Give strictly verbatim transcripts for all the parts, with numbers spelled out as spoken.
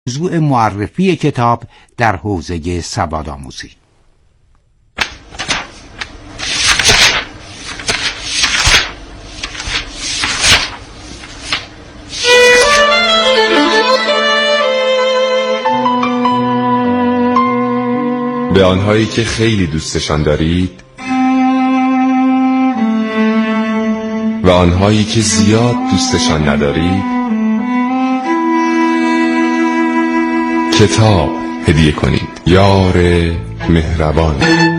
موضوع معرفی کتاب در حوزه سوادآموزی. به آنهایی که خیلی دوستشان دارید و آنهایی که زیاد دوستشان ندارید کتاب هدیه کنید. یار مهربان.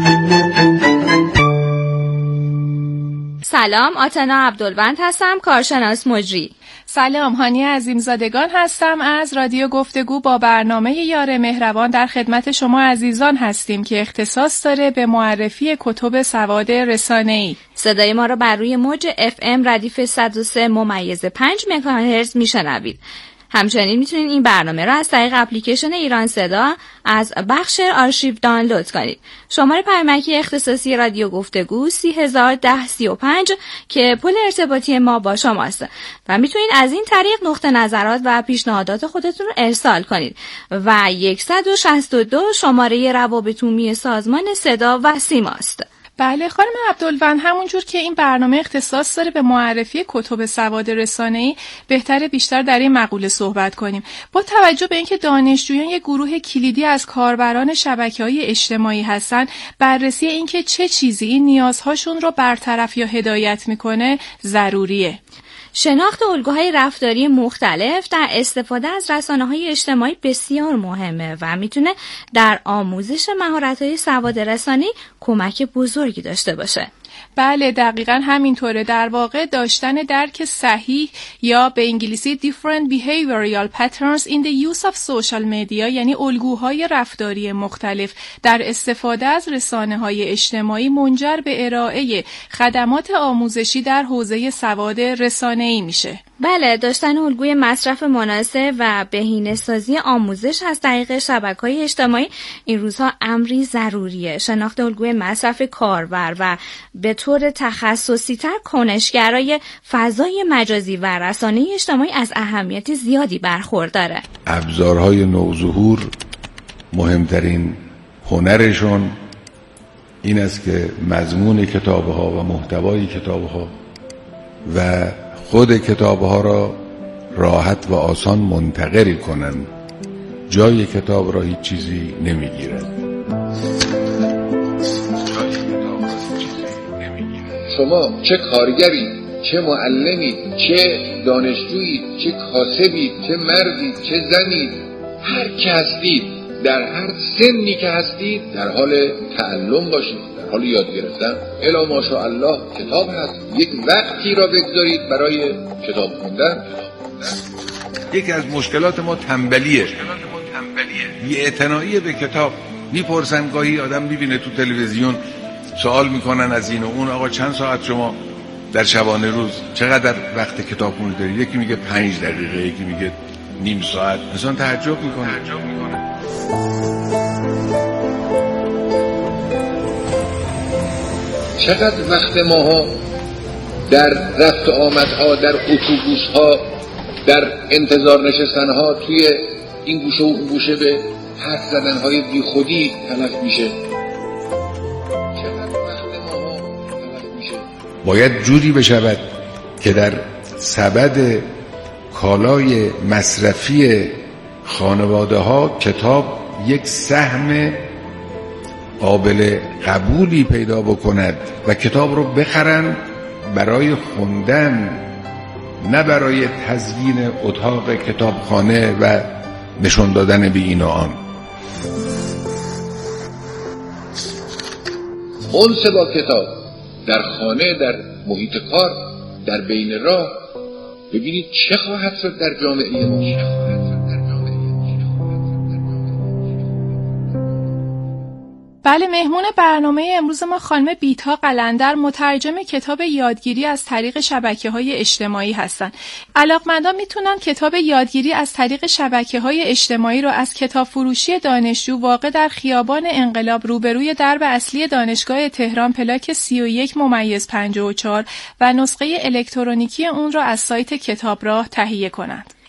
سلام، آتنا عبدالوند هستم، کارشناس مجری. سلام، هانی عظیمزادگان هستم از رادیو گفتگو. با برنامه یار مهربان در خدمت شما عزیزان هستیم که اختصاص داره به معرفی کتب سواد رسانه‌ای. صدای ما را بر روی موج اف ام ردیف صد و سه ممیز پنج مگاهرتز میشنوید. همچنین میتونید این برنامه را از طریق اپلیکیشن ایران صدا از بخش آرشیو دانلود کنید. شماره پیامکی اختصاصی رادیو گفتگو سی هزار ده سی و پنج که پل ارتباطی ما با شماست و میتونید از این طریق نقطه نظرات و پیشنهادات خودتون رو ارسال کنید. و صد و شصت و دو شماره روابط عمومی سازمان صدا و سیماست. بله خانم عبدالوند، همونجور که این برنامه اختصاص داره به معرفی کتب سواد رسانه‌ای، بهتره بیشتر در این مقوله صحبت کنیم. با توجه به اینکه دانشجویان یک گروه کلیدی از کاربران شبکه‌های اجتماعی هستن، بررسی اینکه چه چیزی این نیازهاشون رو برطرف یا هدایت میکنه ضروریه. شناخت الگوهای رفتاری مختلف در استفاده از رسانه‌های اجتماعی بسیار مهمه و میتونه در آموزش مهارت‌های سواد رسانی کمک بزرگی داشته باشه. بله دقیقاً همینطوره. در واقع داشتن درک صحیح یا به انگلیسی different behavioral patterns in the use of social media، یعنی الگوهای رفتاری مختلف در استفاده از رسانه‌های اجتماعی، منجر به ارائه خدمات آموزشی در حوزه سواد رسانه‌ای میشه. بله، داشتن الگوی مصرف مناسب و بهینه‌سازی آموزش از طریق شبکه‌های اجتماعی این روزها امری ضروریه. شناخت الگوی مصرف کاربر و به طور تخصصی‌تر کنشگرای فضای مجازی و رسانه اجتماعی از اهمیت زیادی برخورداره. ابزارهای نوظهور مهمترین هنرشون این است که مضمون کتاب‌ها و محتوای کتاب‌ها و خود کتاب‌ها را راحت و آسان منتقل کنند. جای کتاب را هیچ چیزی نمیگیرد. شما چه کارگری، چه معلمی، چه دانشجویی، چه کاسبی، چه مردی، چه زنی، هر که هستید، در هر سنی که هستید در حال تعلم باشید، در حال یاد گرفتن. الا ماشاءالله کتاب هست. یک وقتی را بگذارید برای کتاب خوندن. یکی از مشکلات ما تنبلیه، بی‌اعتنایی به کتاب. میپرسن گاهی آدم میبینه تو تلویزیون سوال میکنن از این و اون، آقا چند ساعت شما در شبانه روز چقدر وقت کتابخونی دارید؟ یکی میگه پنج دقیقه، یکی میگه نیم ساعت. انسان تعجب میکنه. چقدر وقت ماها در رفت و آمدها، در اتوبوسها، در انتظار نشستنها توی این گوشه و اون گوشه به حرف زدنهای بی خودی تلف میشه. باید جوری بشود که در سبد کالای مصرفی خانواده ها کتاب یک سهم قابل قبولی پیدا بکند و کتاب رو بخرن برای خوندن، نه برای تزیین اتاق کتابخانه و نشون دادن به این و آن. انس با کتاب در خانه، در محیط کار، در بین راه، ببینید چه خواهد شد در جامعه ما. بله، مهمون برنامه امروز ما خانم بیتا قلندر، مترجم کتاب یادگیری از طریق شبکه‌های اجتماعی هستند. علاقمندان میتونن کتاب یادگیری از طریق شبکه‌های اجتماعی رو از کتاب فروشی دانشجو واقع در خیابان انقلاب روبروی درب اصلی دانشگاه تهران پلاک سی و یک ممیز پنجاه و چهار و نسخه الکترونیکی اون رو از سایت کتابراه تهیه کنند.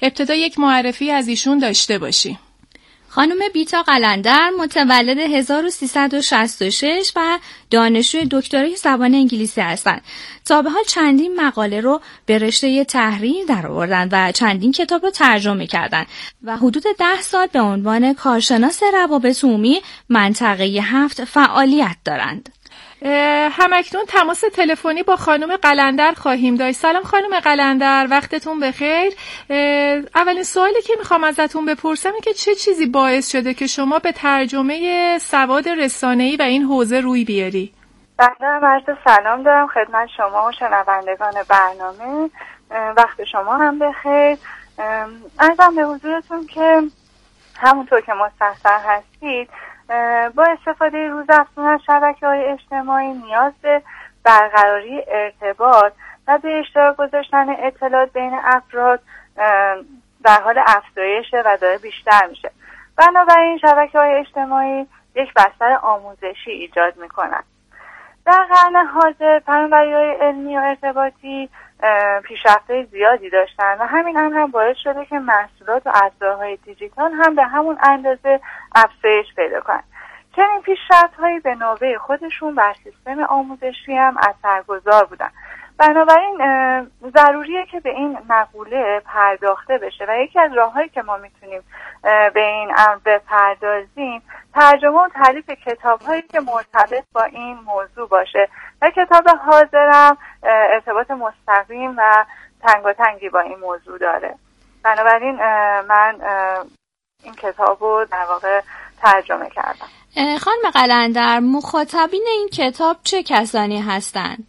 ابتدا یک معرفی از ایشون داشته باشیم. خانم بیتا قلندر متولد هزار و سیصد و شصت و شش و دانشجوی دکترای زبان انگلیسی هستند. تا به حال چندین مقاله رو به رشته تحریر درآوردن و چندین کتاب رو ترجمه کردند و حدود ده سال به عنوان کارشناس روابط عمومی منطقه هفت فعالیت دارند. همکنون تماس تلفنی با خانم قلندر خواهیم داشت. سلام خانم قلندر، وقتتون بخیر. اولین سوالی که میخوام ازتون بپرسم اینه که چه چیزی باعث شده که شما به ترجمه سواد رسانه‌ای و این حوزه روی بیاری؟ بله، عرض سلام دارم خدمت شما و شنوندگان برنامه. وقت شما هم بخیر. عرضم به حضورتون که همونطور که مستحضر هستید با استفاده روزافزون از شبکه‌های اجتماعی نیاز به برقراری ارتباط و به اشتراک گذاشتن اطلاعات بین افراد در حال افزایشه و داره بیشتر میشه. بنابراین شبکه‌های اجتماعی یک بستر آموزشی ایجاد میکنن. در قرن حاضر فناوری‌های علمی و ارتباطی پیشرفت‌های زیادی داشتن و همین امر هم باعث شده که محصولات و ابزارهای دیجیتال هم به همون اندازه افزایش پیدا کنن. چنین پیشرفت‌هایی به نوبه خودشون بر سیستم آموزشی هم اثرگذار بودن. بنابراین ضروریه که به این مقوله پرداخته بشه و یکی از راه‌هایی که ما میتونیم به این امر بپردازیم ترجمه و تالیف کتاب‌هایی که مرتبط با این موضوع باشه و کتاب حاضرم ارتباط مستقیم و تنگاتنگی با این موضوع داره. بنابراین من این کتاب رو در واقع ترجمه کردم. خانم قلندر، مخاطبین این کتاب چه کسانی هستند؟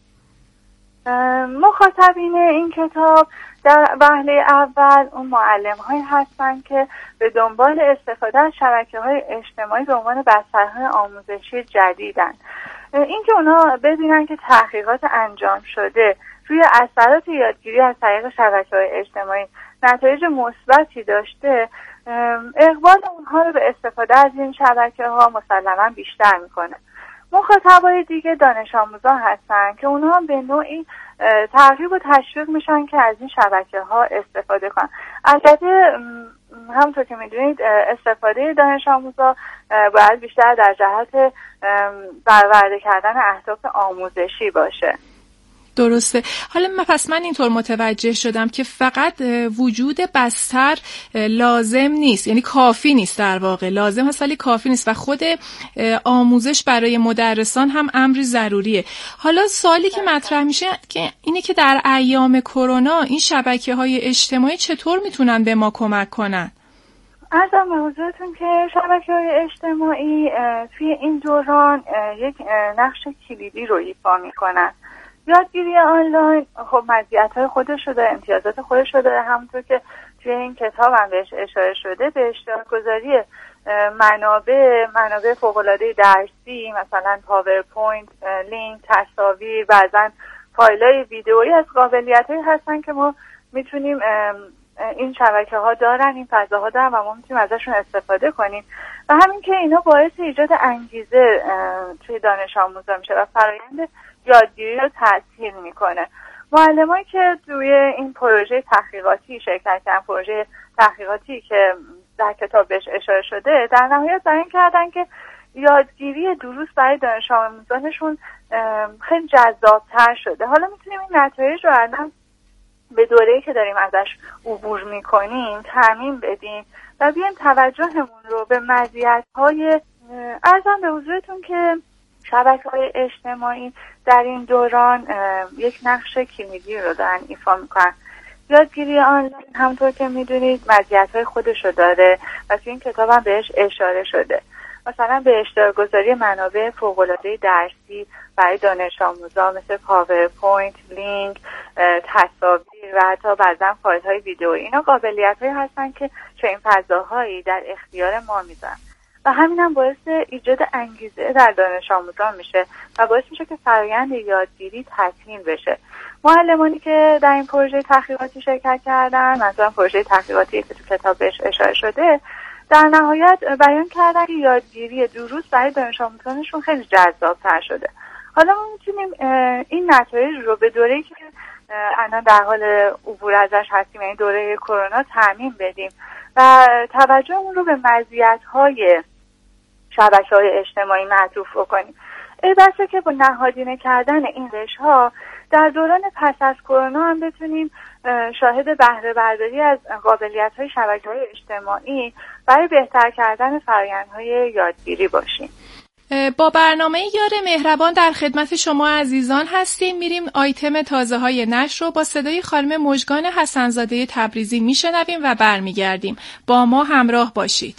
مخاطبین این کتاب در وهله اول اون معلم هایی هستن که به دنبال استفاده از شبکه های اجتماعی به عنوان بسترهای آموزشی جدیدن. این که اونا ببینن که تحقیقات انجام شده روی اثرات یادگیری از طریق شبکه های اجتماعی نتایج مثبتی داشته، اقبال اونها رو به استفاده از این شبکه ها مسلماً بیشتر میکنه. مخاطبای دیگه دانش آموزان هستن که اونها به نوعی ترغیب و تشویق میشن که از این شبکه ها استفاده کنن. البته همونطور که میدونید استفاده دانش آموزا باید بیشتر در جهت برآورده کردن اهداف آموزشی باشه. درسته. حالا من پس من اینطور متوجه شدم که فقط وجود بستر لازم نیست، یعنی کافی نیست، در واقع لازم هست ولی کافی نیست و خود آموزش برای مدرسان هم امری ضروریه. حالا سوالی که مطرح میشه که اینه که در ایام کرونا این شبکه‌های اجتماعی چطور میتونن به ما کمک کنن؟ عرضم به حضورتون که شبکه‌های اجتماعی توی این دوران یک نقش کلیدی رو ایفا میکنن. یادگیری آنلاین خب مزیت‌های خودش رو داره، امتیازات خودش رو داره، همونطور که توی این کتاب هم بهش اشاره شده. به اشتراک گذاری منابع منابع فوق‌العاده درسی، مثلا پاورپوینت، لینک، تصاویر، بعضن فایل‌های ویدئویی از قابلیت‌هایی هستن که ما میتونیم این شبکه‌ها دارن، این فضاها دارن و ما میتونیم ازشون استفاده کنیم و همین که اینا باعث ایجاد انگیزه توی دانش آموزا میشه و فرآیند یادگیری رو تسهیل میکنه. معلمایی که توی این پروژه تحقیقاتی شرکت کردن، پروژه تحقیقاتی که در کتاب بهش اشاره شده، در نهایت بیان کردن که یادگیری دروس برای دانش آموزانشون خیلی جذاب‌تر شده. حالا میتونیم این نتایج رو الان به دوره‌ای که داریم ازش عبور میکنیم تعمیم بدیم و بیایم توجهمون رو به مزیت‌های ارزم به حضورتون که شبکه‌های اجتماعی در این دوران یک نقش کلیدی رو دارن ایفا میکنن. یادگیری آنلاین همونطور که میدونید مزیت‌های خودش رو داره و توی این کتاب هم بهش اشاره شده. مثلا به اشتراک گذاری منابع فوق‌العاده درسی برای دانش آموزان مثل پاورپوینت، لینک، تصاویر و حتی بعضا فایل‌های ویدئویی، اینا قابلیت‌هایی هستن که چه این فضاهایی در اختیار ما میذارن و همین هم باعث ایجاد انگیزه در دانش آموزان میشه و باعث میشه که فرآیند یادگیری تسهیل بشه. معلمانی که در این پروژه تحقیقاتی شرکت کردن، مثلا پروژه تحقیقاتی که تو کتاب بهش اشاره شده، در نهایت بیان کردن که یادگیری دروس برای دانش آموزانشون خیلی جذاب‌تر شده. حالا ما میتونیم این نتایج رو به دوره‌ای که الان در حال عبور ازش هستیم، این دوره کرونا، ترمیم بدیم و توجهمون رو به مزیت‌های شبکه‌های اجتماعی معطوف بکنیم. ای بسا که با نهادینه کردن این روش‌ها در دوران پس از کرونا هم بتونیم شاهد بهره برداری از قابلیت‌های شبکه‌های اجتماعی برای بهتر کردن فرآیندهای یادگیری باشیم. با برنامه یار مهربان در خدمت شما عزیزان هستیم. میریم آیتم تازه های نشر رو با صدای خانم مژگان حسن‌زاده تبریزی میشنویم و برمیگردیم. با ما همراه باشید.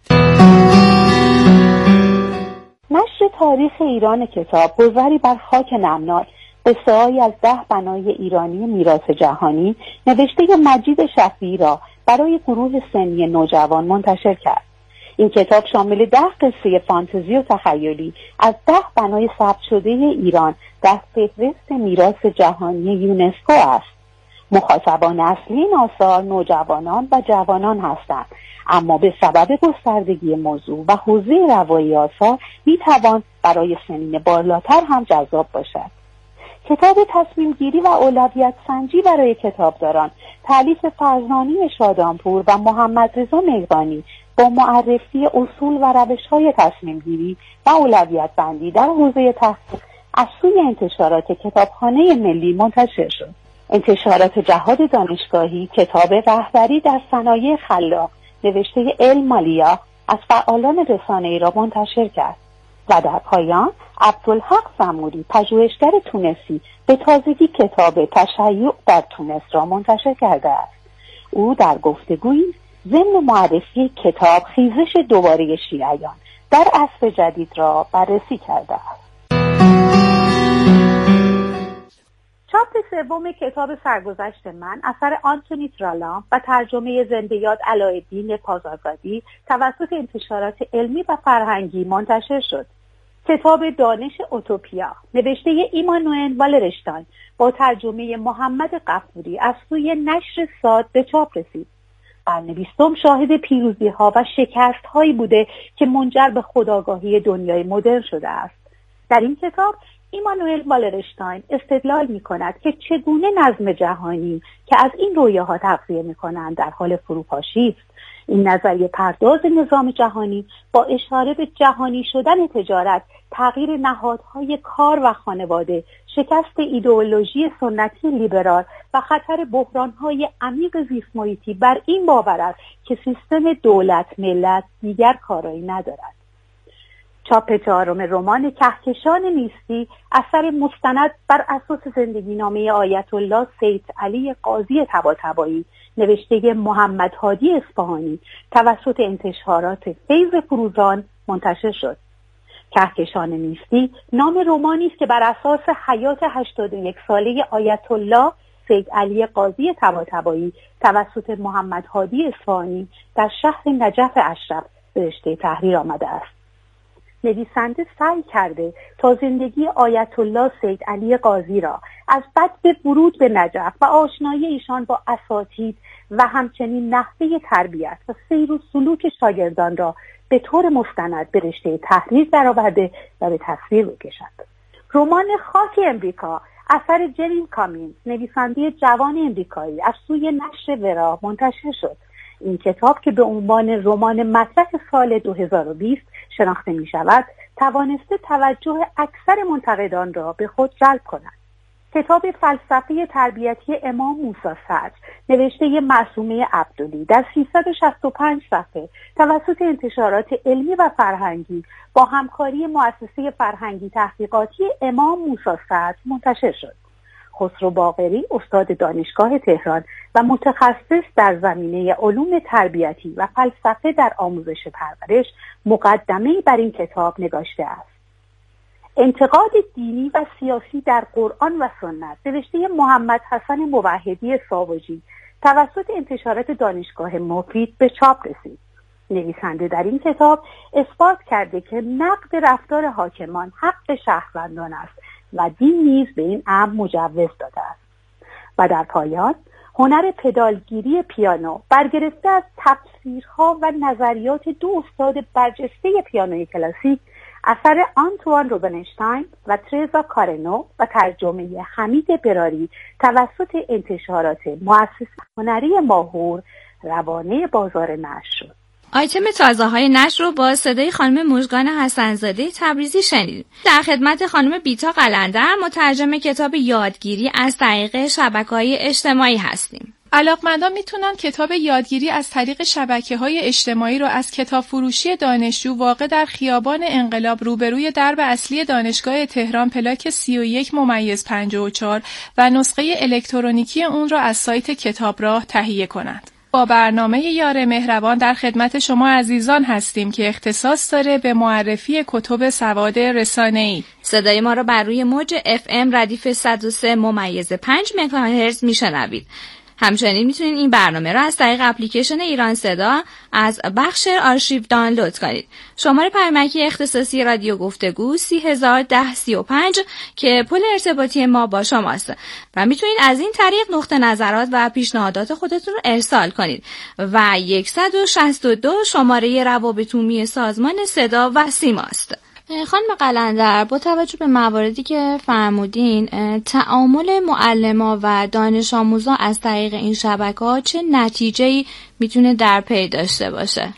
نشر تاریخ ایران کتاب، گذری بر خاک نمناک، قصه‌هایی از ده بنای ایرانی میراث جهانی نوشته مجید شفیعی را برای گروه سنی نوجوان منتشر کرد. این کتاب شامل ده قصه فانتزی و تخیلی از ده بنای ثبت شده ایران در فهرست میراث جهانی یونسکو است. مخاطبان اصلی این آثار نوجوانان و جوانان هستند، اما به سبب گستردگی موضوع و حوزه روایی آثار میتوان برای سنین بالاتر هم جذاب باشد. کتاب تصمیم گیری و اولویت سنجی برای کتابداران، تالیف فرزانه شادانپور و محمد رضا میغانی، با معرفی اصول و روش‌های تصمیم گیری و اولویت بندی در حوزه تحقیق از سوی انتشارات کتابخانه ملی منتشر شد. انتشارات جهاد دانشگاهی کتاب رهبری در صنایع خلاق نوشته المالیا از فعالان رسانه‌ای را منتشر کرد و در پایان عبدالحق زموری، پژوهشگر تونسی، به تازگی کتاب تشیع در تونس را منتشر کرده است. او در گفتگویی ضمن معرفی کتاب خیزش دوباره شیعیان در عصر جدید را بررسی کرده است. چاپ سوم کتاب سرگذشت من اثر آنتونی ترالام و ترجمه زنده یاد علایالدین پازارگادی توسط انتشارات علمی و فرهنگی منتشر شد. کتاب دانش اوتوپیا نوشته ایمانوئل والرشتاین با ترجمه محمد غفوری از سوی نشر ساد به چاپ رسید. قرن بیستم شاهد پیروزی ها و شکست هایی بوده که منجر به خودآگاهی دنیای مدرن شده است. در این کتاب ایمانوئل والرشتاین استدلال می کند که چگونه نظم جهانی که از این رویاها تغذیه می کنند در حال فروپاشی است. این نظریه پرداز نظام جهانی با اشاره به جهانی شدن تجارت، تغییر نهادهای کار و خانواده، شکست ایدئولوژی سنتی لیبرال و خطر بحرانهای عمیق زیست محیطی بر این باور است که سیستم دولت ملت دیگر کارایی ندارد. چاپ چهارم رمان کهکشان نیستی اثر مستند بر اساس زندگی نامه آیت الله سید علی قاضی طباطبایی نوشته محمد هادی اصفهانی توسط انتشارات فیض فروزان منتشر شد. کهکشان نیستی نام رمانی است که بر اساس حیات هشتاد و یک ساله آیت الله سید علی قاضی طباطبایی توسط محمد هادی اصفهانی در شهر نجف اشرف به رشته تحریر آمده است. نویسنده سعی کرده تا زندگی آیت الله سید علی قاضی را از بدء ورود به نجف و آشنایی ایشان با اساتید و همچنین نحوه تربیت و سیر و سلوک شاگردان را به طور مستند به رشته تحریر درآورده و به تصویر بکشد. رمان خاک امریکا اثر جرین کامینز نویسنده جوان امریکایی از سوی نشر ورا منتشر شد. این کتاب که به عنوان رمان مطرح سال دو هزار و بیست شناخته می شود توانسته توجه اکثر منتقدان را به خود جلب کند. کتاب فلسفه تربیتی امام موسی صدر نوشته معصومه عبدلی در سیصد و شصت و پنج صفحه توسط انتشارات علمی و فرهنگی با همکاری مؤسسه فرهنگی تحقیقاتی امام موسی صدر منتشر شد. خسرو باقری استاد دانشگاه تهران و متخصص در زمینه علوم تربیتی و فلسفه در آموزش پرورش مقدمه‌ای بر این کتاب نگاشته است. انتقاد دینی و سیاسی در قرآن و سنت نوشته محمد حسن موحدی ساواجی توسط انتشارات دانشگاه مفید به چاپ رسید. نویسنده در این کتاب اثبات کرده که نقد رفتار حاکمان حق شهروندان است و دین نیز به این امر مجوز داده است. و در پایان هنر پدالگیری پیانو برگرفته از تفسیرها و نظریات دو استاد برجسته پیانوی کلاسیک اثر آنتوان روبنشتاین و ترزا کارنو و ترجمه حمید براری توسط انتشارات مؤسسه هنری ماهور روانه بازار نشر شد. آیتم تازه های نشر رو با صدای خانم مژگان حسن‌زاده تبریزی شنیدیم. در خدمت خانم بیتا قلندر مترجم کتاب یادگیری از طریق شبکه‌های اجتماعی هستیم. علاقمندان میتونن کتاب یادگیری از طریق شبکه‌های اجتماعی رو از کتاب فروشی دانشجو واقع در خیابان انقلاب روبروی درب اصلی دانشگاه تهران پلاک سی و یک ممیز پنجاه و چهار و نسخه الکترونیکی اون رو از سایت کتابراه تهیه کنند. با برنامه یار مهربان در خدمت شما عزیزان هستیم که اختصاص داره به معرفی کتب سواد رسانه‌ای. صدای ما رو بر روی موج اف ام ردیف صد و سه ممیز پنج مگاهرتز میشنوید. همچنین میتونید این برنامه را از طریق اپلیکیشن ایران صدا از بخش آرشیو دانلود کنید. شماره پیامکی اختصاصی رادیو گفتگو سی هزار ده سی و پنج که پل ارتباطی ما با شماست و میتونید از این طریق نقطه نظرات و پیشنهادات خودتون رو ارسال کنید و صد و شصت و دو شماره روابط عمومی سازمان صدا و سیماست. خانم قلندر، با توجه به مواردی که فرمودین، تعامل معلما و دانش آموزا از طریق این شبکه‌ها چه نتیجه‌ای میتونه در پی داشته باشه؟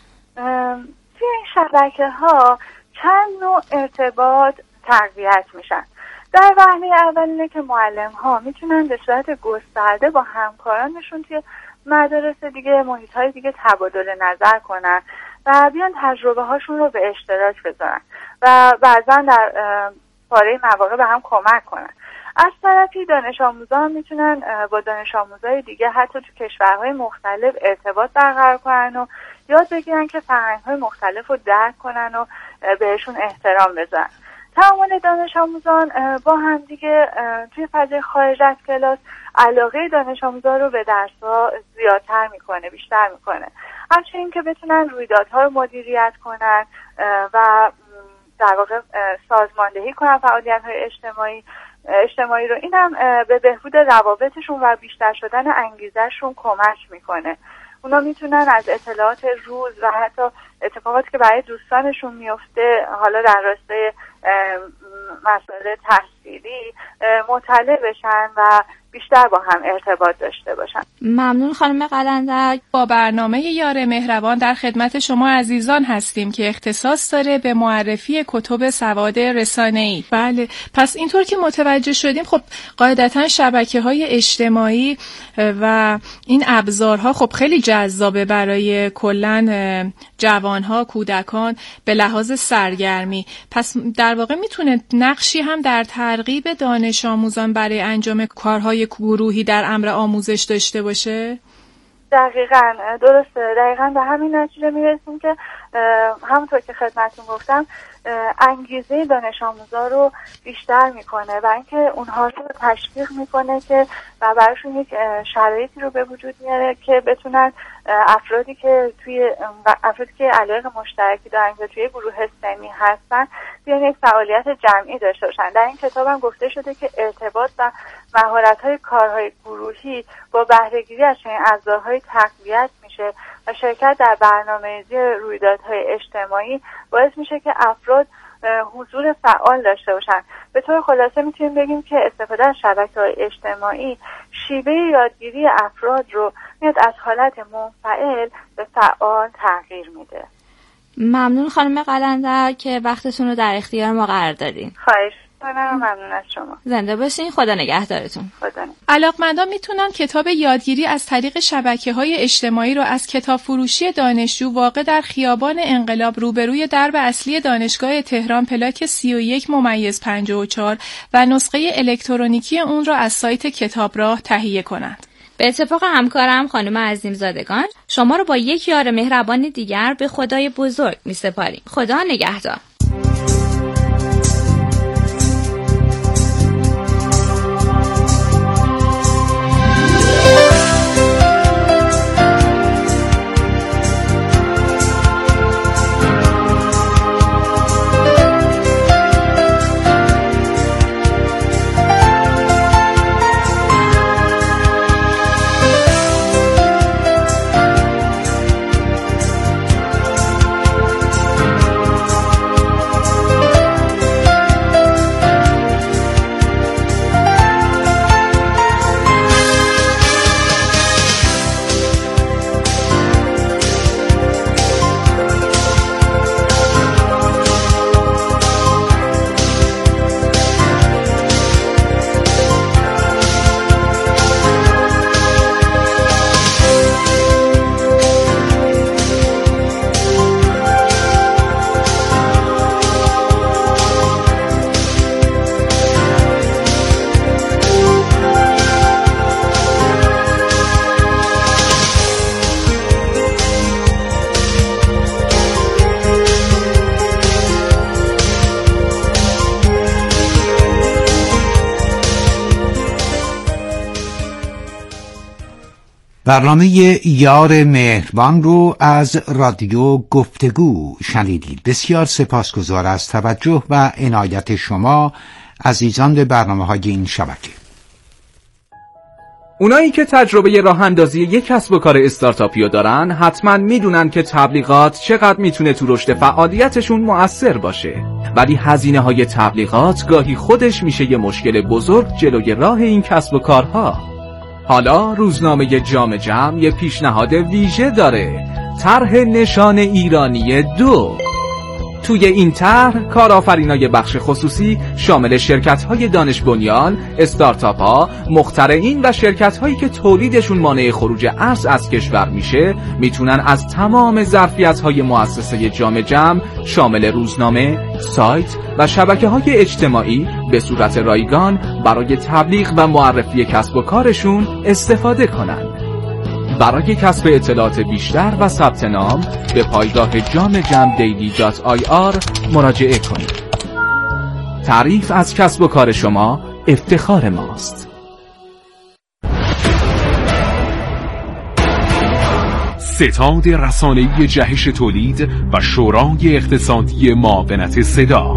توی این شبکه‌ها چند نوع ارتباط تقویت میشن. در وهله اول اینه که معلم‌ها میتونن به صورت گسترده با همکارانشون توی مدارس دیگه، محیط‌های دیگه تبادل نظر کنن و بیان تجربه هاشون رو به اشتراک بذارن و بعضا در پاره مواقع به هم کمک کنن. از طرفی دانش آموزان میتونن با دانش آموزای دیگه حتی تو کشورهای مختلف ارتباط برقرار کنن و یاد بگیرن که فرهنگ‌های مختلف رو درک کنن و بهشون احترام بذارن. تعامل دانش آموزان با هم دیگه توی فضای خارج از کلاس علاقه دانش آموزا رو به درس‌ها زیادتر میکنه، بیشتر میکنه. همچنین که بتونن رویدادها رو مدیریت کنن و در واقع سازماندهی کنن فعالیت‌های اجتماعی اجتماعی رو. این هم به بهبود روابطشون و بیشتر شدن انگیزشون کمک میکنه. اونا میتونن از اطلاعات روز و حتی اتفاقاتی که برای دوستانشون میفته حالا در راستای مسائل تحصیلی مطلع بشن و بیشتر با هم ارتباط داشته باشن. ممنون خانم قلندر. با برنامه یار مهربان در خدمت شما عزیزان هستیم که اختصاص داره به معرفی کتب سواد رسانه‌ای. بله، پس اینطور که متوجه شدیم خب قاعدتاً شبکه‌های اجتماعی و این ابزارها خب خیلی جذابه برای کلاً جوانها، کودکان به لحاظ سرگرمی. پس در واقع میتونه نقشی هم در ترغیب دانش آموزان برای انجام کارهای گروهی در امر آموزش داشته باشه؟ دقیقاً درسته. دقیقاً به همین نتیجه میرسیم که همونطور که خدمتتون گفتم انگیزه دانش آموزا رو بیشتر میکنه و اینکه اونها رو تشویق میکنه که و براشون یک شرایطی رو به وجود میاره که بتونن افرادی که توی افرادی که علایق مشترکی دارن و توی گروه سنی هستن بیان یک فعالیت جمعی داشته باشن. در این کتاب هم گفته شده که ارتباط و مهارت‌های کارهای گروهی با بهره‌گیری از چنین ابزارهای تقویت میشه و شرکت در برنامه‌ریزی رویدادهای اجتماعی باعث میشه که افراد حضور فعال داشته باشن. به طور خلاصه میتونیم بگیم که استفاده از شبکه‌های اجتماعی شیوه یادگیری افراد رو میاد از حالت منفعل به فعال تغییر میده. ممنون خانم قلندر که وقتتون رو در اختیار ما قرار دادین. خواهش می‌کنم. ممنون از شما. زنده باشین. خدا نگهدارتون. خدا. علاقمندان میتونن کتاب یادگیری از طریق شبکه‌های اجتماعی رو از کتاب فروشی دانشجو واقع در خیابان انقلاب روبروی درب اصلی دانشگاه تهران پلاک سی و یک ممیز پنجاه و چهار و نسخه الکترونیکی اون رو از سایت کتابراه تهیه کنند. به اتفاق همکارم خانم عظیم زادگان شما رو با یک یار مهربان دیگر به خدای بزرگ می سپاریم. خدا نگهدار. برنامه یار مهربان رو از رادیو گفتگو شنیدید. بسیار سپاسگزار از توجه و عنایت شما عزیزان به برنامه‌های این شبکه. اونایی که تجربه راه اندازی یک کسب و کار استارتاپی رو دارن حتما میدونن که تبلیغات چقدر میتونه تو رشد فعالیتشون مؤثر باشه، ولی هزینه های تبلیغات گاهی خودش میشه یه مشکل بزرگ جلوی راه این کسب و کارها. حالا روزنامه جام جم یه پیشنهاد ویژه داره، طرح نشان ایرانی دو. توی این طرح کارآفرینای بخش خصوصی شامل شرکت‌های دانش بنیان، استارتاپ‌ها، مخترعین و شرکت‌هایی که تولیدشون مانع خروج ارز از کشور میشه میتونن از تمام ظرفیت‌های مؤسسه جام جم شامل روزنامه، سایت و شبکه‌های اجتماعی به صورت رایگان برای تبلیغ و معرفی کسب و کارشون استفاده کنن. برای کسب اطلاعات بیشتر و ثبت نام به پایگاه جام جم دیلی دات آی آر مراجعه کنید. تعریف از کسب و کار شما افتخار ماست. ستاد رسانه‌ای جهش تولید و شورای اقتصادی معاونت صدا.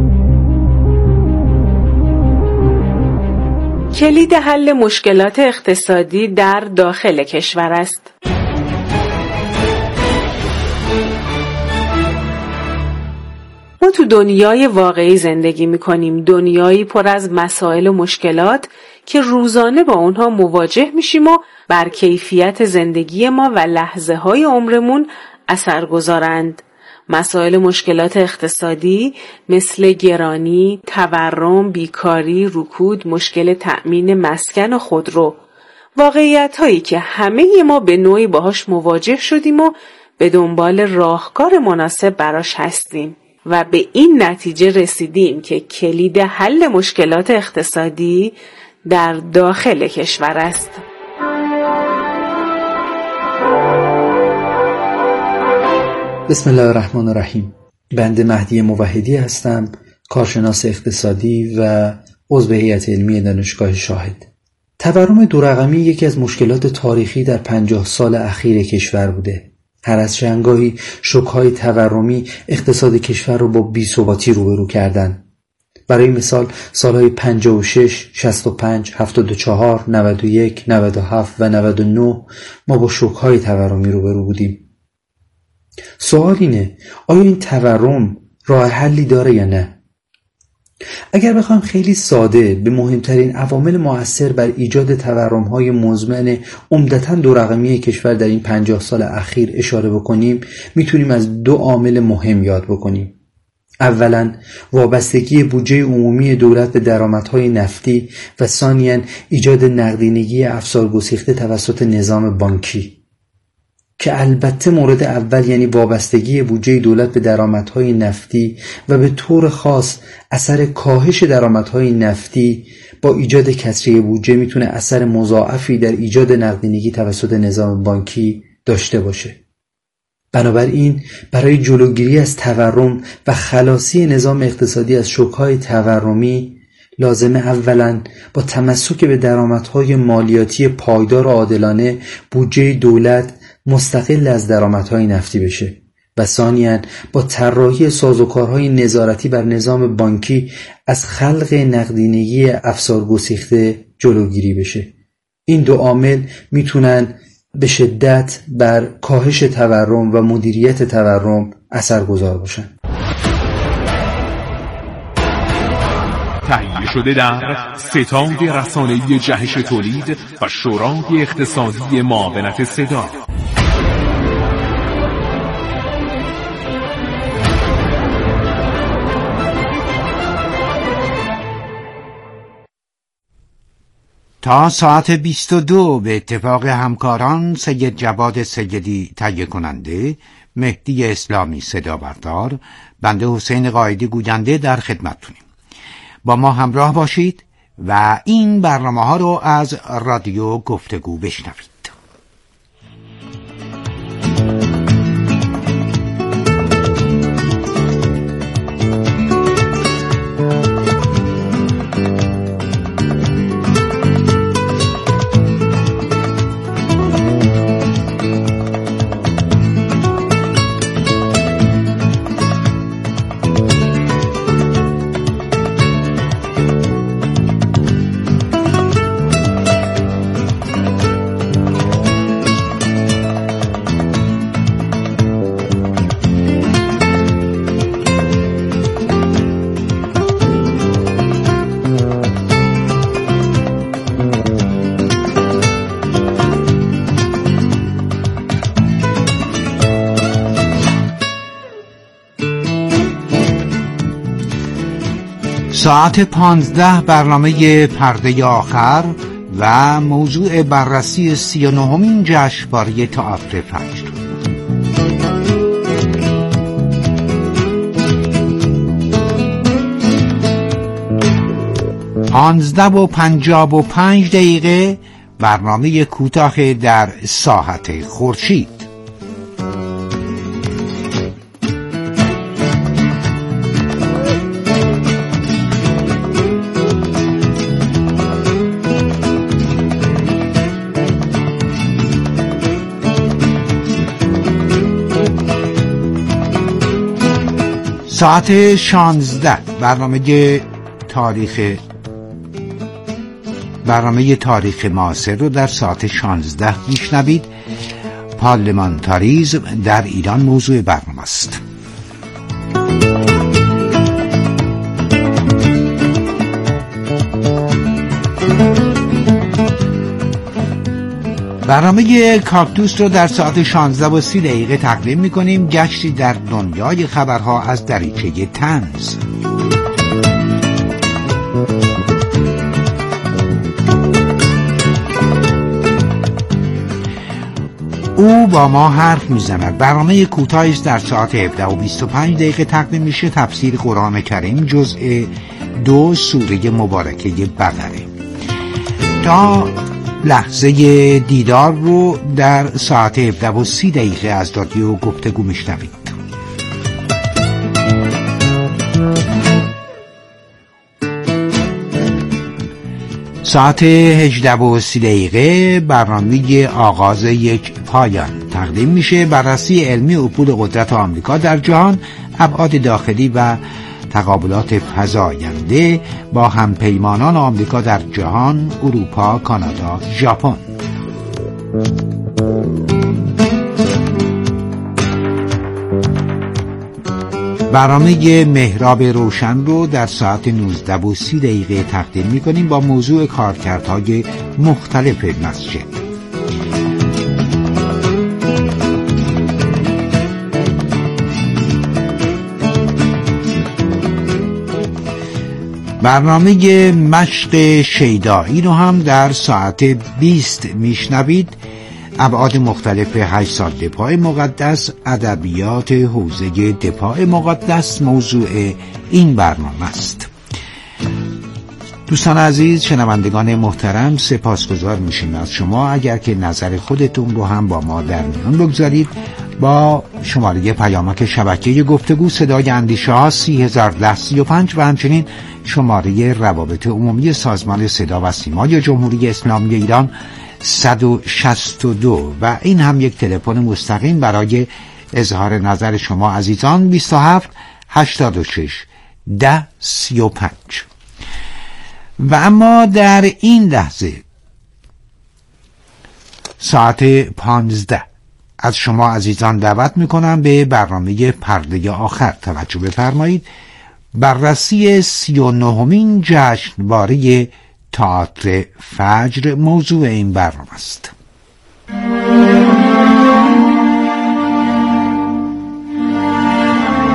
کلید حل مشکلات اقتصادی در داخل کشور است. ما تو دنیای واقعی زندگی می‌کنیم، دنیایی پر از مسائل و مشکلات که روزانه با اونها مواجه میشیم و بر کیفیت زندگی ما و لحظه‌های عمرمون اثر گذارند. مسائل مشکلات اقتصادی مثل گرانی، تورم، بیکاری، رکود، مشکل تأمین مسکن و خودرو، واقعیت‌هایی که همه ما به نوعی باهاش مواجه شدیم و به دنبال راهکار مناسب براش هستیم و به این نتیجه رسیدیم که کلید حل مشکلات اقتصادی در داخل کشور است. بسم الله الرحمن الرحیم. بنده مهدی موحدی هستم، کارشناس اقتصادی و عضو هیئت علمی دانشگاه شاهد. تورم دو رقمی یکی از مشکلات تاریخی در پنجاه سال اخیر کشور بوده. هر از چندگاهی شوک‌های تورمی اقتصاد کشور رو با بی‌ثباتی روبرو کردن. برای مثال سالهای پنجاه و شش، شصت و پنج، هفتاد و چهار، نود و یک، نود و هفت و نود و نه ما با شوک‌های تورمی روبرو بودیم. سوال اینه، آیا این تورم راه حلی داره یا نه؟ اگر بخوایم خیلی ساده به مهمترین عوامل مؤثر بر ایجاد تورم‌های مزمن عمدتاً دو رقمی کشور در این پنجاه سال اخیر اشاره بکنیم، میتونیم از دو عامل مهم یاد بکنیم. اولاً وابستگی بودجه عمومی دولت به درآمدهای نفتی و ثانیاً ایجاد نقدینگی افسار گسیخته توسط نظام بانکی، که البته مورد اول یعنی وابستگی بودجه دولت به درآمدهای نفتی و به طور خاص اثر کاهش درآمدهای نفتی با ایجاد کسری بودجه میتونه اثر مضاعفی در ایجاد نقدینگی توسط نظام بانکی داشته باشه. بنابراین برای جلوگیری از تورم و خلاصی نظام اقتصادی از شوک‌های تورمی لازمه اولاً با تمسک به درآمدهای مالیاتی پایدار و عادلانه بودجه دولت مستقل از درآمدهای نفتی بشه و ثانیاً با طراحی سازوکارهای نظارتی بر نظام بانکی از خلق نقدینگی افسار گسیخته جلوگیری بشه. این دو عامل میتونن به شدت بر کاهش تورم و مدیریت تورم اثرگذار باشن. تهیه شده در ستاد رسانه‌ای جهش تولید و شورای اقتصادی معاونت صدا. تا ساعت بیست و دو به اتفاق همکاران سید جواد سیدی تهیه کننده، مهدی اسلامی صدا بردار، بنده حسین قائدی گوینده در خدمتتونیم. با ما همراه باشید و این برنامه ها رو از رادیو گفتگو بشنوید. ساعت پانزده برنامه پرده آخر و موضوع بررسی سی و نهمین جشنواره تئاتر فجر. پانزده و پنجاب و پنج دقیقه برنامه کوتاه در ساحت خورشید. ساعت شانزده برنامه تاریخ برنامه تاریخ معاصر رو در ساعت شانزده میشنوید. پارلمانتاریسم در ایران موضوع برنامه است. برنامه کاکتوس رو در ساعت شانزده و سی دقیقه تقدیم میکنیم. گشتی در دنیای خبرها از دریچه طنز. او با ما حرف میزند. برنامه کوتاهی است در ساعت هفده و بیست و پنج دقیقه تقدیم میشه. تفسیر قرآن کریم جزء دو سوره مبارکه بقره. تا لحظه دیدار رو در ساعت هفده و سی دقیقه از رادیو گفتگو میشنوید. ساعت هجده و سی دقیقه برنامه آغاز یک پایان تقدیم میشه. بررسی علمی افول قدرت آمریکا در جهان، ابعاد داخلی و تقابلات فزاینده با همپیمانان آمریکا در جهان، اروپا، کانادا، ژاپن. برنامه محراب روشن رو در ساعت نوزده و سی دقیقه تقدیم میکنیم با موضوع کارکردهای مختلف مسجد. برنامه مشق شیدایی رو هم در ساعت بیست میشنوید. ابعاد مختلف هشت سال دفاع مقدس، ادبیات حوزه دفاع مقدس موضوع این برنامه است. دوستان عزیز، شنوندگان محترم، سپاسگزار میشیم از شما اگر که نظر خودتون رو هم با ما در میان بگذارید. با شماره پیامک شبکه گفتگو صدای اندیشه ها سی هزار ده سی و پنج و همچنین شماره روابط عمومی سازمان صدا و سیمای جمهوری اسلامی ایران صد و شصت و دو و این هم یک تلفن مستقیم برای اظهار نظر شما عزیزان بیست و هفت هشتاد و شش ده سی و پنج. و اما در این لحظه ساعت پانزده از شما عزیزان دعوت میکنم به برنامه پرده آخر توجه بفرمایید. بررسی سی و نهمین جشنواره تئاتر فجر موضوع این برنامه است.